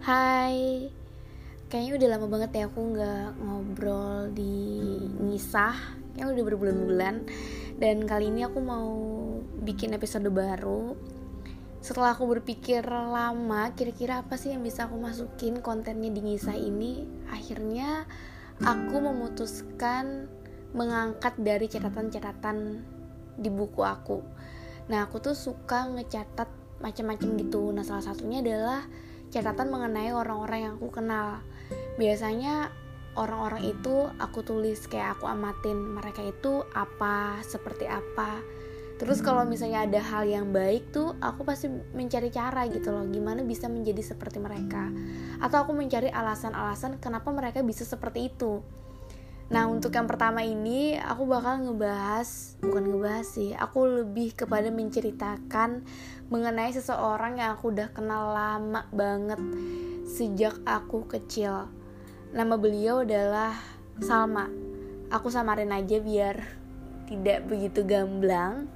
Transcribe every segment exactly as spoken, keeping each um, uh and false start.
Hai, kayaknya udah lama banget ya aku gak ngobrol di Ngisah. Kayaknya udah berbulan-bulan. Dan kali ini aku mau bikin episode baru. Setelah aku berpikir lama, kira-kira apa sih yang bisa aku masukin kontennya di Ngisah ini, akhirnya aku memutuskan mengangkat dari catatan-catatan di buku aku. Nah, aku tuh suka ngecatat macam-macam gitu. Nah, salah satunya adalah catatan mengenai orang-orang yang aku kenal. Biasanya orang-orang itu aku tulis, kayak aku amatin mereka itu apa, seperti apa. Terus kalau misalnya ada hal yang baik tuh, aku pasti mencari cara gitu loh, gimana bisa menjadi seperti mereka. Atau aku mencari alasan-alasan kenapa mereka bisa seperti itu. Nah, untuk yang pertama ini aku bakal ngebahas, bukan ngebahas sih, aku lebih kepada menceritakan mengenai seseorang yang aku udah kenal lama banget sejak aku kecil. Nama beliau adalah Salma. Aku samarin aja biar tidak begitu gamblang.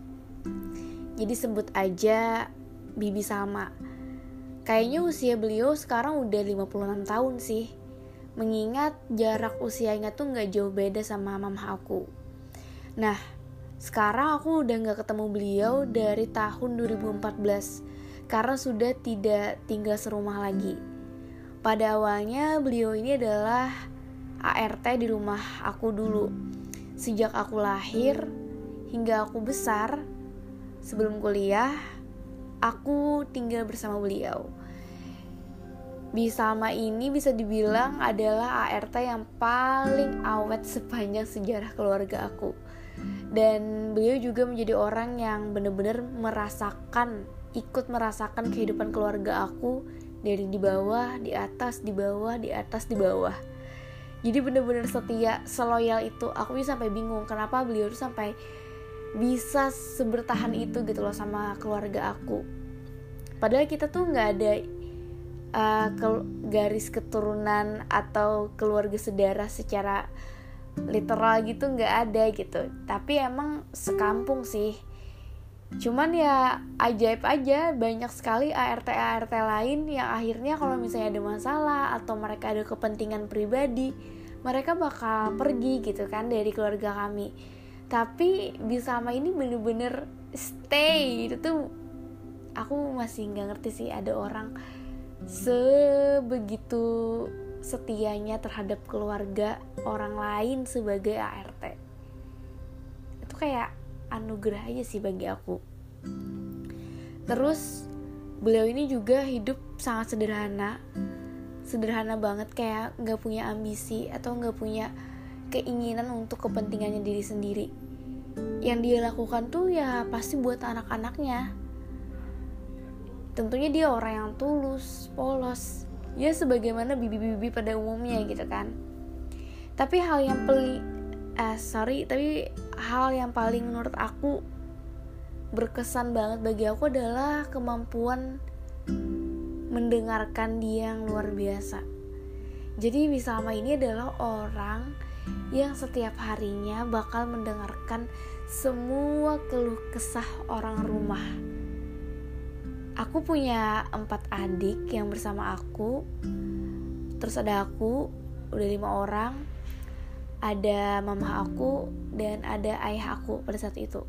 Jadi sebut aja Bibi Salma. Kayaknya usia beliau sekarang udah lima puluh enam tahun sih. Mengingat jarak usianya tuh gak jauh beda sama mama aku. Nah, sekarang aku udah gak ketemu beliau dari tahun dua ribu empat belas, karena sudah tidak tinggal serumah lagi. Pada awalnya beliau ini adalah A R T di rumah aku dulu. Sejak aku lahir hingga aku besar, sebelum kuliah, aku tinggal bersama beliau. Bi Salma ini bisa dibilang adalah A R T yang paling awet sepanjang sejarah keluarga aku. Dan beliau juga menjadi orang yang benar-benar merasakan, ikut merasakan kehidupan keluarga aku dari di bawah, di atas, di bawah, di atas, di bawah. Jadi benar-benar setia, seloyal itu. Aku bisa sampai bingung kenapa beliau tuh sampai bisa sebertahan itu gitu loh sama keluarga aku. Padahal kita tuh nggak ada Uh, ke- garis keturunan atau keluarga sedara secara literal gitu, nggak ada gitu. Tapi emang sekampung sih. Cuman ya ajaib aja, banyak sekali A R T-A R T lain yang akhirnya kalau misalnya ada masalah atau mereka ada kepentingan pribadi, mereka bakal pergi gitu kan dari keluarga kami. Tapi bisa sama ini bener-bener stay. Itu tuh aku masih nggak ngerti sih ada orang sebegitu setianya terhadap keluarga orang lain sebagai A R T. Itu kayak anugerah aja sih bagi aku. Terus beliau ini juga hidup sangat sederhana, sederhana banget, kayak gak punya ambisi atau gak punya keinginan untuk kepentingannya diri sendiri. Yang dia lakukan tuh ya pasti buat anak-anaknya. Tentunya dia orang yang tulus, polos, ya sebagaimana bibi-bibi pada umumnya gitu kan. Tapi hal yang paling, eh sorry, tapi hal yang paling menurut aku berkesan banget bagi aku adalah kemampuan mendengarkan dia yang luar biasa. Jadi bisa sama ini adalah orang yang setiap harinya bakal mendengarkan semua keluh kesah orang rumah. Aku punya empat adik yang bersama aku. Terus ada aku, udah lima orang. Ada mama aku dan ada ayah aku pada saat itu.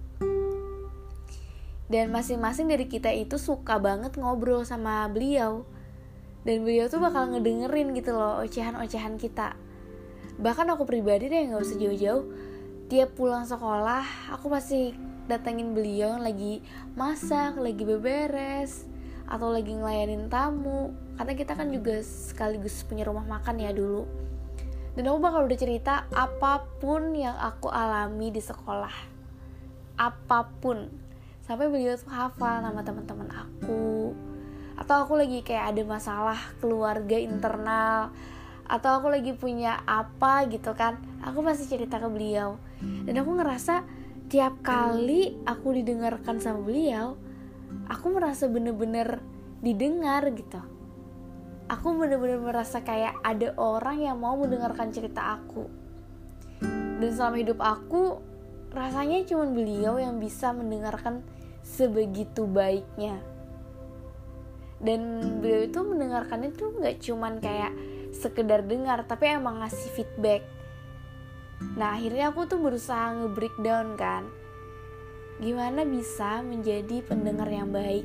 Dan masing-masing dari kita itu suka banget ngobrol sama beliau. Dan beliau tuh bakal ngedengerin gitu loh ocehan-ocehan kita. Bahkan aku pribadi deh gak usah jauh-jauh, tiap pulang sekolah aku pasti datengin beliau yang lagi masak, lagi beberes, atau lagi ngelayanin tamu. Karena kita kan juga sekaligus punya rumah makan ya dulu. Dan aku bakal udah cerita apapun yang aku alami di sekolah, apapun. Sampai beliau tuh hafal nama teman-teman aku. Atau aku lagi kayak ada masalah keluarga internal, atau aku lagi punya apa gitu kan, aku pasti cerita ke beliau. Dan aku ngerasa tiap kali aku didengarkan sama beliau, aku merasa bener-bener didengar gitu. Aku bener-bener merasa kayak ada orang yang mau mendengarkan cerita aku. Dan selama hidup aku, rasanya cuma beliau yang bisa mendengarkan sebegitu baiknya. Dan beliau itu mendengarkannya tuh gak cuman kayak sekedar dengar, tapi emang ngasih feedback. Nah akhirnya aku tuh berusaha nge-breakdown kan, gimana bisa menjadi pendengar yang baik.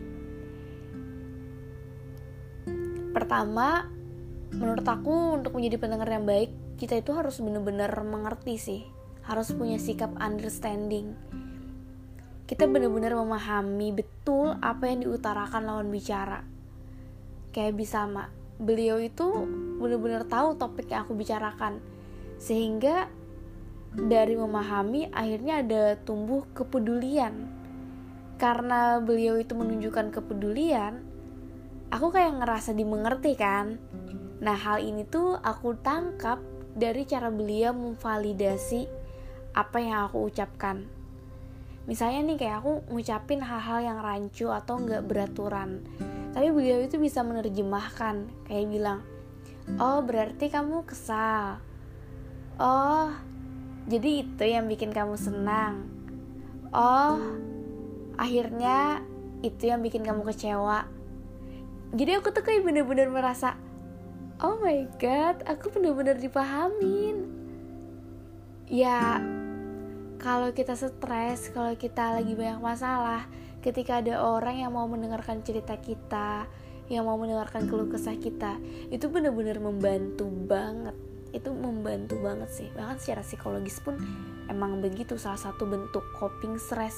Pertama, menurut aku untuk menjadi pendengar yang baik, kita itu harus benar-benar mengerti sih, harus punya sikap understanding. Kita benar-benar memahami betul apa yang diutarakan lawan bicara. Kayak bisa mak, beliau itu benar-benar tahu topik yang aku bicarakan, sehingga dari memahami akhirnya ada tumbuh kepedulian. Karena beliau itu menunjukkan kepedulian, aku kayak ngerasa dimengerti kan. Nah hal ini tuh aku tangkap dari cara beliau memvalidasi apa yang aku ucapkan. Misalnya nih kayak aku ngucapin hal-hal yang rancu atau gak beraturan, tapi beliau itu bisa menerjemahkan, kayak bilang, oh berarti kamu kesal, oh jadi itu yang bikin kamu senang, oh akhirnya itu yang bikin kamu kecewa. Jadi aku tuh kayak bener-bener merasa, oh my god, aku bener-bener dipahamin. Ya kalau kita stres, kalau kita lagi banyak masalah, ketika ada orang yang mau mendengarkan cerita kita, yang mau mendengarkan keluh kesah kita, itu benar-benar membantu banget. Itu membantu banget sih. Bahkan secara psikologis pun emang begitu, salah satu bentuk coping stress.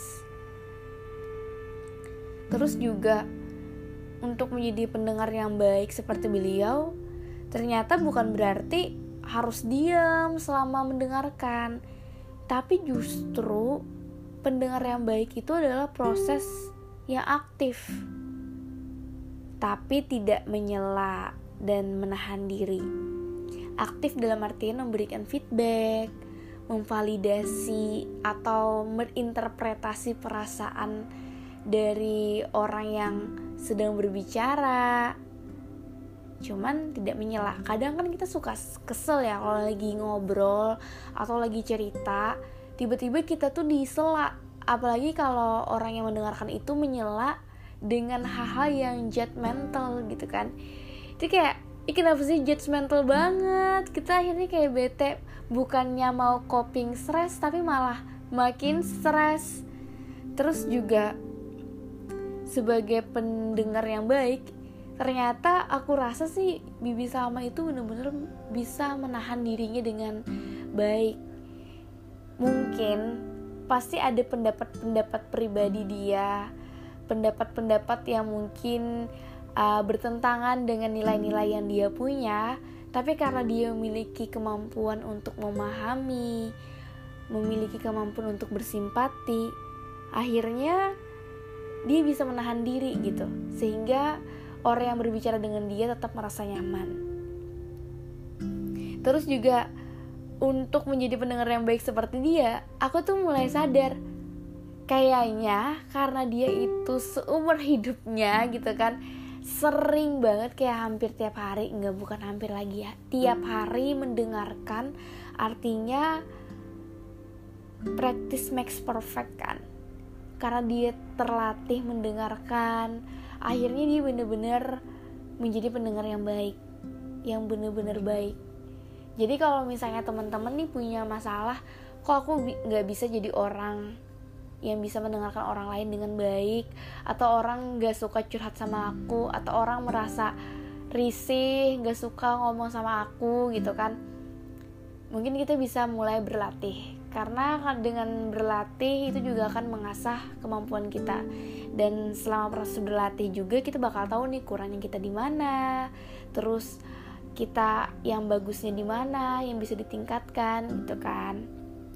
Terus juga untuk menjadi pendengar yang baik seperti beliau, ternyata bukan berarti harus diam selama mendengarkan. Tapi justru pendengar yang baik itu adalah proses yang aktif, tapi tidak menyela dan menahan diri. Aktif dalam artian memberikan feedback, memvalidasi atau merinterpretasi perasaan dari orang yang sedang berbicara. Cuman tidak menyela. Kadang kan kita suka kesel ya kalau lagi ngobrol atau lagi cerita, tiba-tiba kita tuh disela. Apalagi kalau orang yang mendengarkan itu menyela dengan hal-hal yang judgmental gitu kan. Itu kayak, ih kenapa sih judgmental banget? Kita akhirnya kayak bete, bukannya mau coping stress tapi malah makin stres. Terus juga sebagai pendengar yang baik, ternyata aku rasa sih Bibi Salma itu benar-benar bisa menahan dirinya dengan baik. Mungkin pasti ada pendapat-pendapat pribadi dia, pendapat-pendapat yang mungkin uh, bertentangan dengan nilai-nilai yang dia punya, tapi karena dia memiliki kemampuan untuk memahami, memiliki kemampuan untuk bersimpati, akhirnya dia bisa menahan diri gitu, sehingga orang yang berbicara dengan dia tetap merasa nyaman. Terus juga untuk menjadi pendengar yang baik seperti dia, aku tuh mulai sadar, kayaknya karena dia itu seumur hidupnya gitu kan, sering banget kayak hampir tiap hari, enggak bukan hampir lagi ya, tiap hari mendengarkan, artinya practice makes perfect kan. Karena dia terlatih mendengarkan, akhirnya dia benar-benar menjadi pendengar yang baik, yang benar-benar baik. Jadi kalau misalnya teman-teman nih punya masalah, kok aku bi- gak bisa jadi orang yang bisa mendengarkan orang lain dengan baik, atau orang gak suka curhat sama aku, atau orang merasa risih, gak suka ngomong sama aku gitu kan, mungkin kita bisa mulai berlatih. Karena dengan berlatih itu juga akan mengasah kemampuan kita. Dan selama proses berlatih juga kita bakal tahu nih kurangnya kita di mana, terus kita yang bagusnya di mana, yang bisa ditingkatkan gitu kan.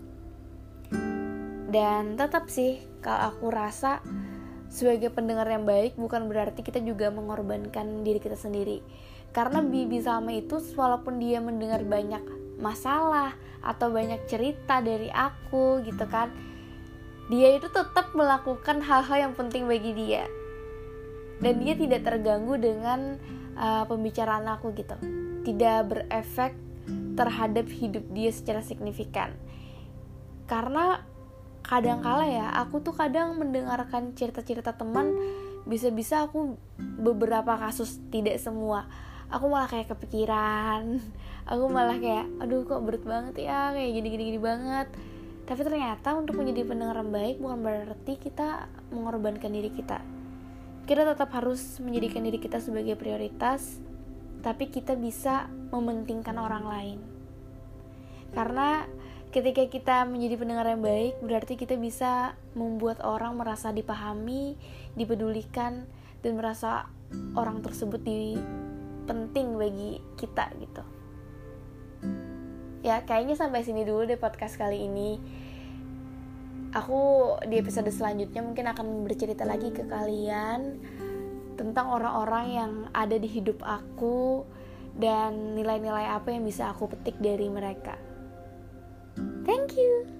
Dan tetap sih kalau aku rasa sebagai pendengar yang baik bukan berarti kita juga mengorbankan diri kita sendiri. Karena Bibi Salma itu walaupun dia mendengar banyak masalah atau banyak cerita dari aku gitu kan, dia itu tetap melakukan hal-hal yang penting bagi dia, dan dia tidak terganggu dengan uh, pembicaraan aku gitu, tidak berefek terhadap hidup dia secara signifikan. Karena kadang-kala ya aku tuh kadang mendengarkan cerita-cerita teman, bisa-bisa aku beberapa kasus, tidak semua, aku malah kayak kepikiran, aku malah kayak aduh kok berat banget ya, kayak gini-gini banget. Tapi ternyata untuk menjadi pendengar yang baik bukan berarti kita mengorbankan diri kita. Kita tetap harus menjadikan diri kita sebagai prioritas, tapi kita bisa mementingkan orang lain. Karena ketika kita menjadi pendengar yang baik, berarti kita bisa membuat orang merasa dipahami, dipedulikan, dan merasa orang tersebut di penting bagi kita gitu. Ya kayaknya sampai sini dulu deh podcast kali ini. Aku di episode selanjutnya mungkin akan bercerita lagi ke kalian tentang orang-orang yang ada di hidup aku dan nilai-nilai apa yang bisa aku petik dari mereka. Thank you.